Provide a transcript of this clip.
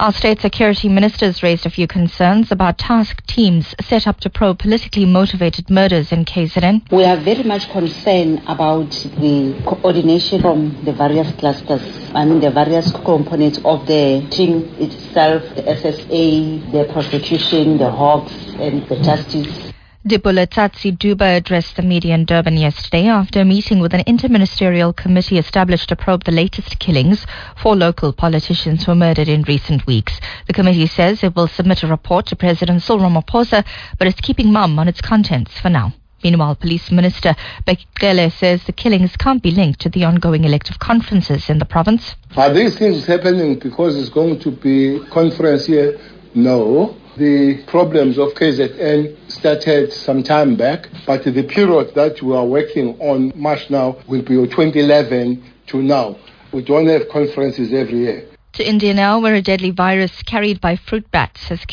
Our state security ministers raised a few concerns about task teams set up to probe politically motivated murders in KZN. We are very much concerned about the coordination from the various clusters, the various components of the team itself, the SSA, the prosecution, the Hawks, and the justice. Dipulo Tsatsi-Duba addressed the media in Durban yesterday after a meeting with an interministerial committee established to probe the latest killings. 4 local politicians were murdered in recent weeks. The committee says it will submit a report to President Cyril Ramaphosa, but it's keeping mum on its contents for now. Meanwhile, Police Minister Bheki Cele says the killings can't be linked to the ongoing elective conferences in the province. Are these things happening because it's going to be conference here? No. The problems of KZN started some time back, but the period that we are working on March now will be 2011 to now. We don't have conferences every year. To India now, where a deadly virus carried by fruit bats has